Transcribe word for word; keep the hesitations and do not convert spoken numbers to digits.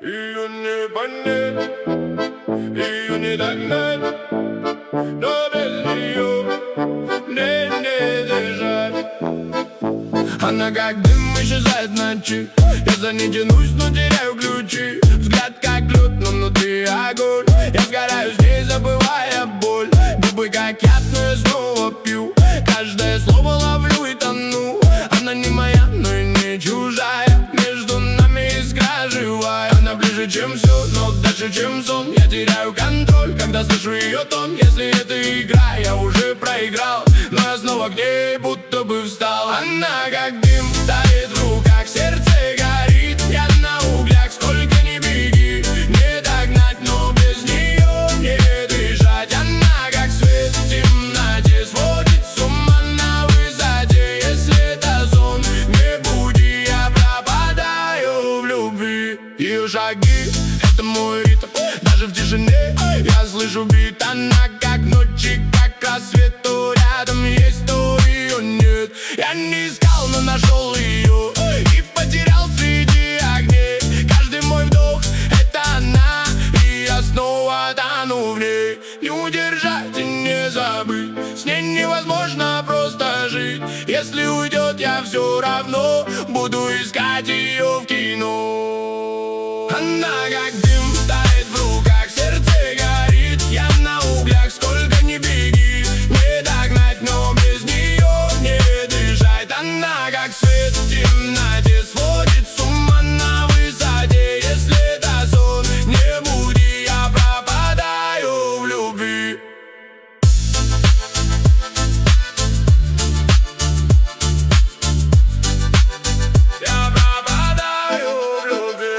Ее не понять, ее не догнать, но без нее мне не дышать. Она как дым исчезает в ночи, я за ней тянусь, но теряю ключи. Взгляд как лед, но внутри огонь. Я сгораю здесь, забывая боль. Губы как яд, но я снова пью. Каждое слово ловлю и тону. Она не моя, но и не чужая. Между нами искра живая. Она ближе, чем все, но дальше, чем сон. Я теряю контроль, когда слышу ее тон. Если это игра, я уже проиграл, но я снова к ней будто бы встал. Она как дым, тает в руках, сердце горит. Я на углях, сколько ни беги, не догнать, но без нее не дышать. Она как свет в темноте, сводит с ума на высоте. Если это сон, не буди, я пропадаю в любви. Ее шаги — это мой ритм, даже в тишине я слышу бит. Она как ночи, как рассвет, то рядом есть, то ее нет. Я не искал, но нашел ее и потерял среди огней. Каждый мой вдох — это она, и я снова тону в ней. Не удержать и не забыть, с ней невозможно просто жить. Если уйдет, я все равно буду искать ее в кино. Она как дым, тает в руках, сердце горит. Я на углях, сколько ни беги, не догнать, но без нее не дышать. Она как свет в темноте, сводит с ума на высоте. Если это сон, не буди, я пропадаю в любви. Я пропадаю в любви.